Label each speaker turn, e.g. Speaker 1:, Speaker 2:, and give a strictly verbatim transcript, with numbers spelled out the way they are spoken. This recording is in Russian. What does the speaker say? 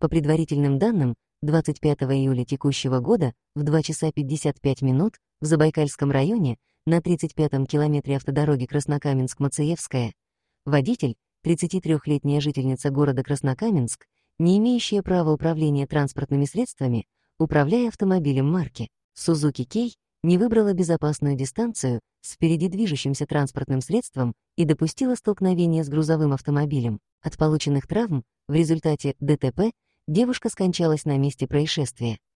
Speaker 1: По предварительным данным, двадцать пятого июля текущего года в два часа пятьдесят пять минут в Забайкальском районе на тридцать пятом километре автодороги Краснокаменск-Мациевская водитель, тридцатитрёхлетняя жительница города Краснокаменск, не имеющая права управления транспортными средствами, управляя автомобилем марки Suzuki Kei, не выбрала безопасную дистанцию с впереди движущимся транспортным средством и допустила столкновение с грузовым автомобилем. От полученных травм в результате ДТП девушка скончалась на месте происшествия.